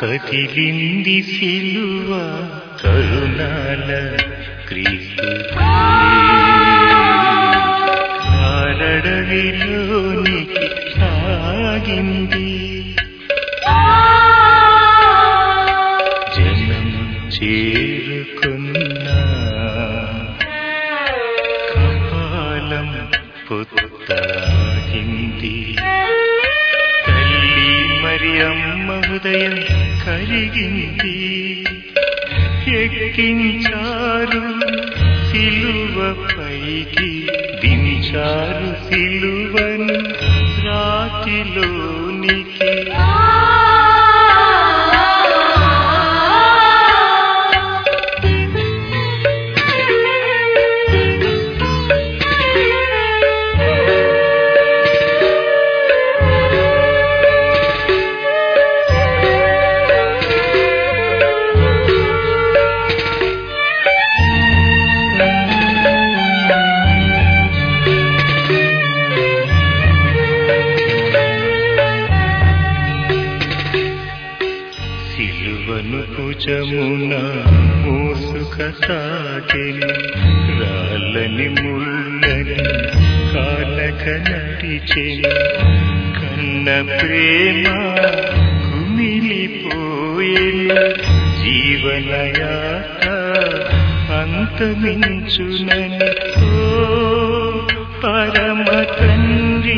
కదిలింది సిలువ కరుణాల క్రీస్తు కారడవిలోనికి సాగింది జనం చేరుకున్న కపాలం పొత్తాగింది తల్లి మరియమ్మ హృదయం కరిగింది ఎక్కించారు సిలువపైకి దించారు సిలువను రాతిలోనికి సిలువను భుజమున మోసుకసాగెను రాళ్ళని ముళ్ళని కాలక నడిచెను కన్న ప్రేమ కుమిలిపోయెను జీవనయాత అంతమించునని ఓ పరమ తండ్రి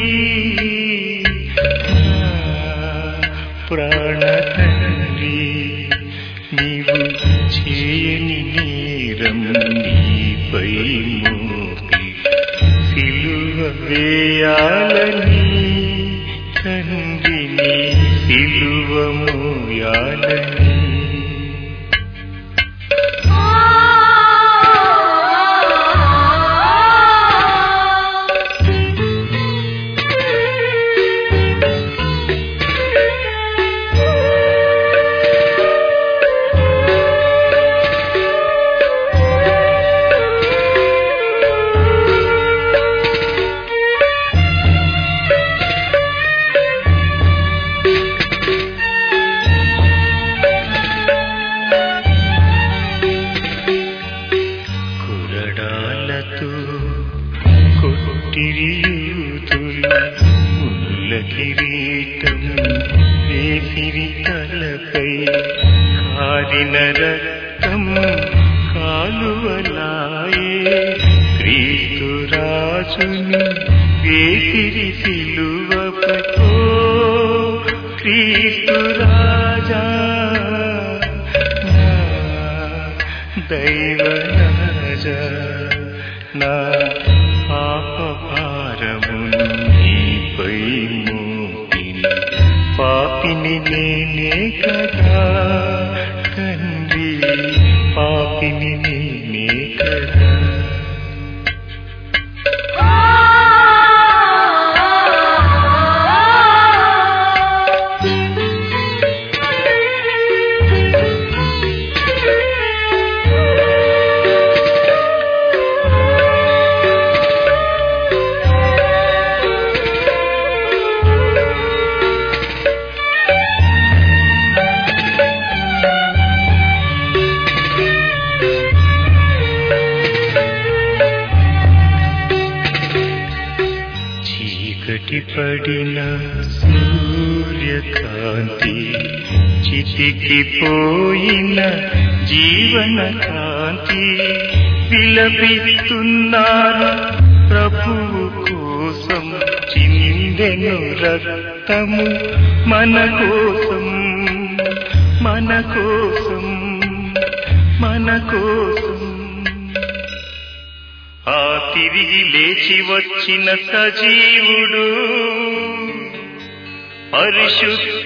ప్రాణ తండ్రి నీవు చేయని నేరం నీపై మోపి సిలువ వేయాలని తండ్రిని సిలువ మోయాలని కొట్టిరియూతులు ముల్ల కిరీటం వేసిరి తలపై కారిన రక్తం కాలువలాయే క్రీస్తు రాజును వేసిరి సిలువపై ఓ క్రీస్తు రాజా దైవరాజా నా పాపభారమును నీపై మోపిన పాపిని నేనే కదా తండ్రి పాపిని నేనే కదా చీకటి పడిన సూర్యకాంతి చితికిపోయిన జీవన కాంతి విలపిస్తున్నారు ప్రభువు కోసం చిందెను రక్తము మన కోసం మన కోసం మన కోసం ఆ తిరిగి లేచి వచ్చిన సజీవుడు పరిశుద్ధ